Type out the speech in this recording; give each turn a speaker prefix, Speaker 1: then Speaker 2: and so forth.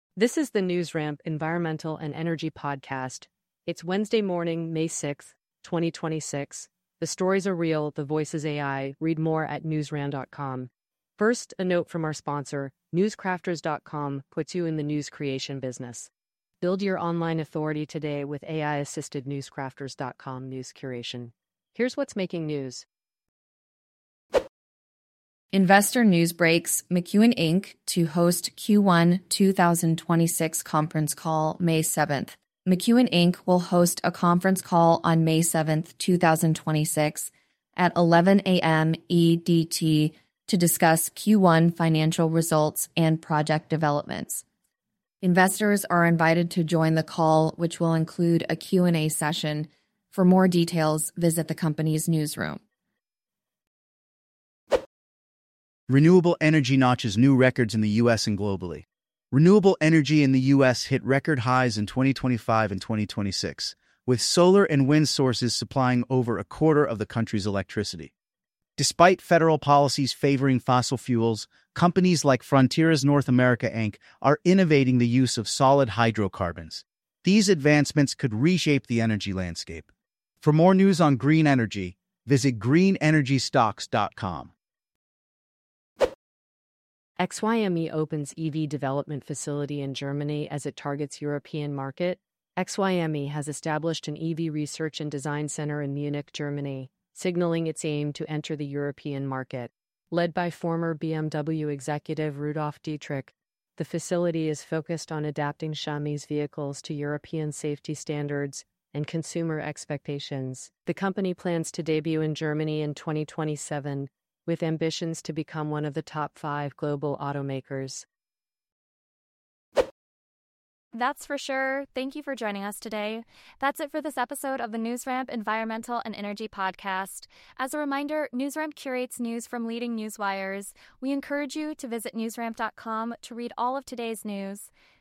Speaker 1: This is the NewsRamp Environmental and Energy Podcast. It's Wednesday morning, May 6th, 2026. The stories are real, the voice is AI. Read more at newsram.com. First, a note from our sponsor, newscrafters.com puts you in the news creation business. Build your online authority today with AI-assisted newscrafters.com news curation. Here's what's making news.
Speaker 2: Investor news breaks: McEwen Inc. to host Q1 2026 conference call May 7th. McEwen Inc. will host a conference call on May 7th, 2026 at 11 a.m. EDT to discuss Q1 financial results and project developments. Investors are invited to join the call, which will include a Q&A session. For more details, visit the company's newsroom.
Speaker 3: Renewable energy notches new records in the U.S. and globally. Renewable energy in the U.S. hit record highs in 2025 and 2026, with solar and wind sources supplying over a quarter of the country's electricity. Despite federal policies favoring fossil fuels, companies like Frontiers North America Inc. are innovating the use of solid hydrocarbons. These advancements could reshape the energy landscape. For more news on green energy, visit greenenergystocks.com.
Speaker 1: XYME opens EV development facility in Germany as it targets European market. XYME has established an EV research and design center in Munich, Germany, signaling its aim to enter the European market. Led by former BMW executive Rudolf Dietrich, the facility is focused on adapting Xiaomi's vehicles to European safety standards and consumer expectations. The company plans to debut in Germany in 2027, with ambitions to become one of the top 5 global automakers.
Speaker 4: That's for sure. Thank you for joining us today. That's it for this episode of the NewsRamp Environmental and Energy Podcast. As a reminder, NewsRamp curates news from leading news wires. We encourage you to visit newsramp.com to read all of today's news.